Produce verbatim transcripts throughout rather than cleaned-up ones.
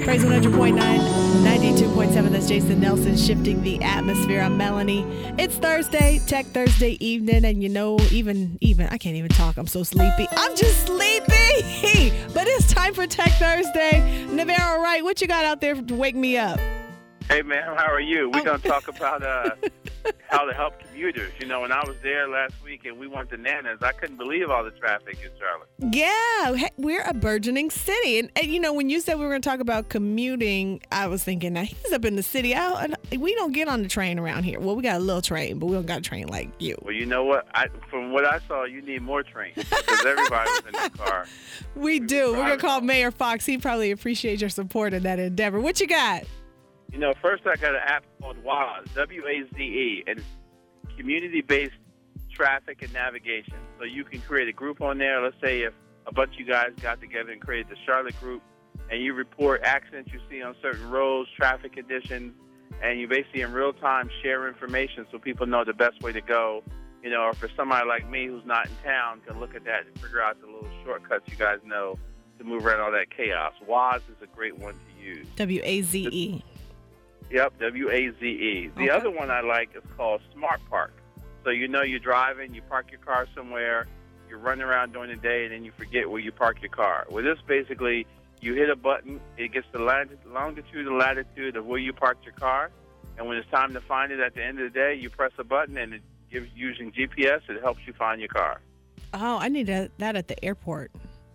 Praise one hundred point nine, ninety-two point seven. That's Jason Nelson shifting the atmosphere. I'm Melanie. It's Thursday, Tech Thursday evening, and you know, even, even, I can't even talk. I'm so sleepy. I'm just sleepy. But it's time for Tech Thursday. Navarro Wright, what you got out there to wake me up? Hey, man, how are you? We're Oh. going to talk about uh, how to help commuters. You know, when I was there last week and we went to Nana's, I couldn't believe all the traffic in Charlotte. Yeah, hey, we're a burgeoning city. And, and, you know, when you said we were going to talk about commuting, I was thinking, now he's up in the city. I, we don't get on the train around here. Well, we got a little train, but we don't got a train like you. Well, you know what? I, from what I saw, you need more trains because everybody was in the car. We We do. were We're going to call driving. Mayor Fox. He probably appreciates your support in that endeavor. What you got? You know, first I got an app called WAZE, W A Z E, and it's community-based traffic and navigation. So you can create a group on there. Let's say if a bunch of you guys got together and created the Charlotte group, and you report accidents you see on certain roads, traffic conditions, and you basically in real time share information so people know the best way to go. You know, or for somebody like me who's not in town can look at that and figure out the little shortcuts you guys know to move around all that chaos. WAZE is a great one to use. W A Z E. Yep, W A Z E. The Okay. other one I like is called Smart Park. So you know you're driving, you park your car somewhere, you're running around during the day, and then you forget where you park your car. Well, this basically, you hit a button, it gets the lat- longitude and latitude of where you parked your car, and when it's time to find it at the end of the day, you press a button, and it gives, using G P S, it helps you find your car. Oh, I need a, that at the airport.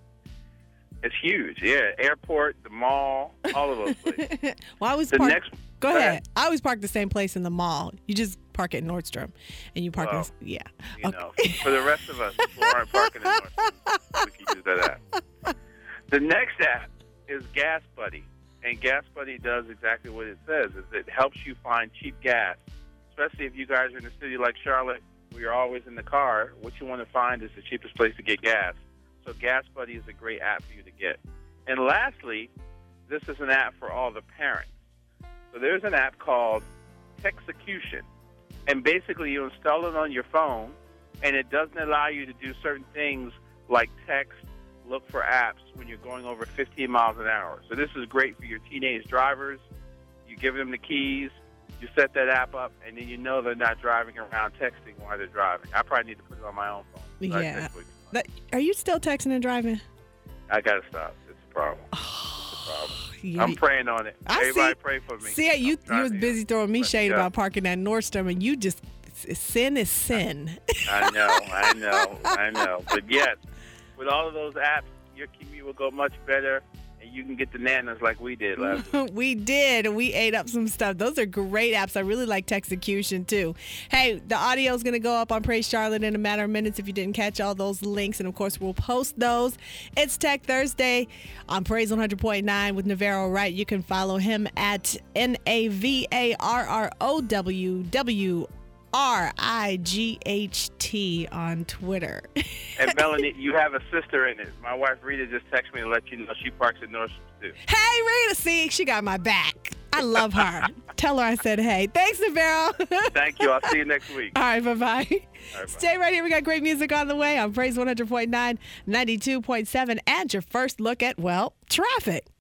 It's huge, yeah. Airport, the mall, all of those places. Well, I always The park, next, go go ahead. ahead. I always park the same place in the mall. You just park at Nordstrom, and you park Well, in, yeah. you Okay. know, for the rest of us who aren't parking in North, we can use that app. The next app is Gas Buddy, and Gas Buddy does exactly what it says. Is it helps you find cheap gas, especially if you guys are in a city like Charlotte where you're always in the car. What you want to find is the cheapest place to get gas. So Gas Buddy is a great app for you to get. And lastly, this is an app for all the parents. So there's an app called Texecution. And basically you install it on your phone, and it doesn't allow you to do certain things like text, look for apps when you're going over fifteen miles an hour. So this is great for your teenage drivers. You give them the keys, you set that app up, and then you know they're not driving around texting while they're driving. I probably need to put it on my own phone. So I Yeah. text with you. That, are you still texting and driving? I got to stop. It's a problem. It's a problem. You- I'm praying on it. I Everybody see- pray for me. See, you, I'm you was trying to- busy throwing me shade Yeah. about parking at Nordstrom, and you just, sin is sin. I know, I know, I know. But yes, with all of those apps, your commute will go much better, and you can get the Nanas like we did last week. We did. We ate up some stuff. Those are great apps. I really like Texecution, too. Hey, the audio is going to go up on Praise Charlotte in a matter of minutes if you didn't catch all those links. And, of course, we'll post those. It's Tech Thursday on Praise one hundred point nine with Navarro Wright. You can follow him at N A V A R R O W W R I G H T on Twitter. And Melanie, you have a sister in it. My wife Rita just texted me to let you know she parks at Nordstrom too. Hey, Rita, see, she got my back. I love her. Tell her I said hey. Thanks, Navarro. Thank you. I'll see you next week. All right, bye-bye. All right, bye. Stay right here. We got great music on the way on Praise one hundred point nine, ninety-two point seven, and your first look at, well, traffic.